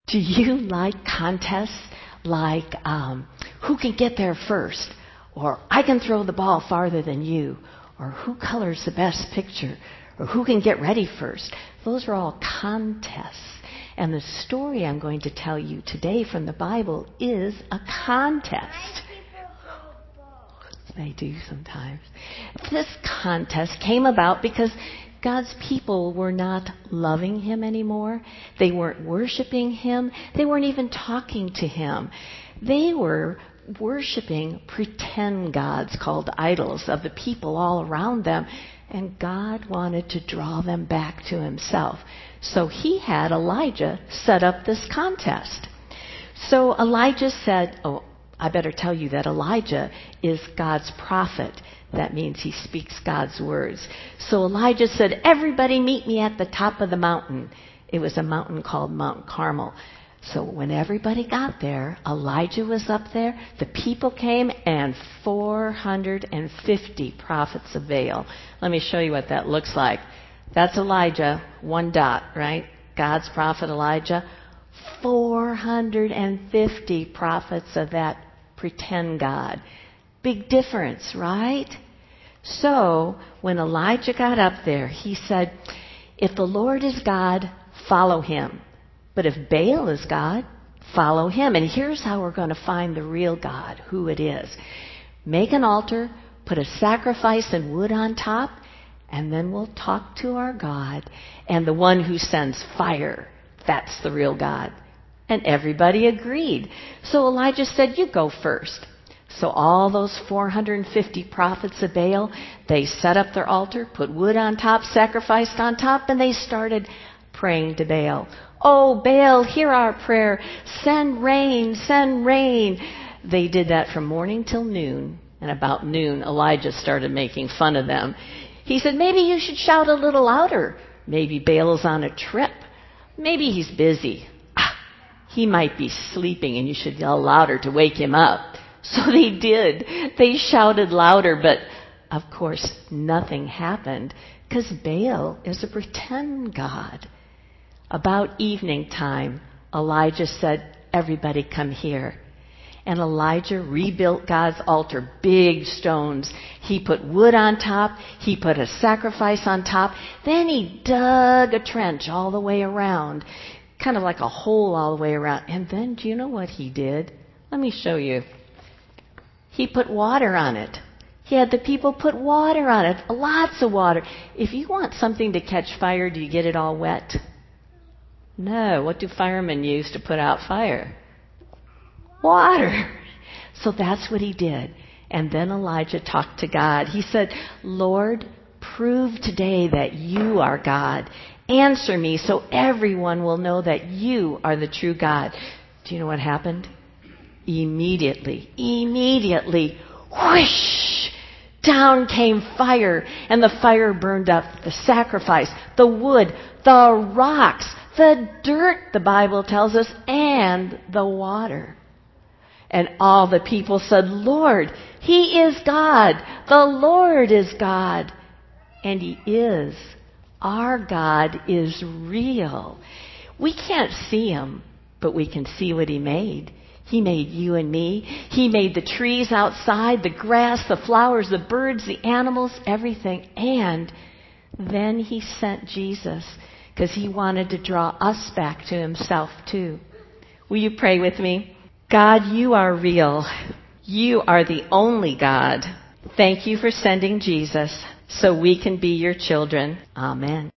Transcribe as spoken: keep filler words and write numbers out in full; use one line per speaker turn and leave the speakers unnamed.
Do you like contests like um, who can get there first? Or I can throw the ball farther than you? Or who colors the best picture? Or who can get ready first? Those are all contests. And the story I'm going to tell you today from the Bible is a contest. They do sometimes. This contest came about because God's people were not loving Him anymore. They weren't worshiping Him. They weren't even talking to Him. They were worshiping pretend gods called idols of the people all around them. And God wanted to draw them back to Himself. So He had Elijah set up this contest. So Elijah said, oh, I better tell you that Elijah is God's prophet. That means he speaks God's words. So Elijah said, everybody meet me at the top of the mountain. It was a mountain called Mount Carmel. So when everybody got there, Elijah was up there, the people came, and four hundred fifty prophets of Baal. Let me show you what that looks like. That's Elijah, one dot, right? God's prophet Elijah. four hundred fifty prophets of that pretend God. Big difference, right? So when Elijah got up there, he said, if the Lord is God, follow Him. But if Baal is God, follow him. And here's how we're going to find the real God, who it is. Make an altar, put a sacrifice and wood on top, and then we'll talk to our God. And the one who sends fire, that's the real God. And everybody agreed. So Elijah said, you go first. So all those four hundred fifty prophets of Baal, they set up their altar, put wood on top, sacrificed on top, and they started praying to Baal. Oh, Baal, hear our prayer. Send rain, send rain. They did that from morning till noon. And about noon, Elijah started making fun of them. He said, maybe you should shout a little louder. Maybe Baal's on a trip. Maybe he's busy. Ah, he might be sleeping and you should yell louder to wake him up. So they did. They shouted louder, but of course nothing happened because Baal is a pretend god. About evening time, Elijah said, everybody come here. And Elijah rebuilt God's altar, big stones. He put wood on top. He put a sacrifice on top. Then he dug a trench all the way around, kind of like a hole all the way around. And then do you know what he did? Let me show you. He put water on it. He had the people put water on it, lots of water. If you want something to catch fire, do you get it all wet? No. What do firemen use to put out fire? Water. So that's what he did. And then Elijah talked to God. He said, Lord, prove today that you are God. Answer me so everyone will know that you are the true God. Do you know what happened? Immediately, immediately, whoosh, down came fire. And the fire burned up the sacrifice, the wood, the rocks, the dirt, the Bible tells us, and the water. And all the people said, Lord, He is God. The Lord is God. And He is. Our God is real. We can't see Him, but we can see what He made. He made you and me. He made the trees outside, the grass, the flowers, the birds, the animals, everything. And then He sent Jesus because He wanted to draw us back to Himself too. Will you pray with me? God, you are real. You are the only God. Thank you for sending Jesus so we can be your children. Amen.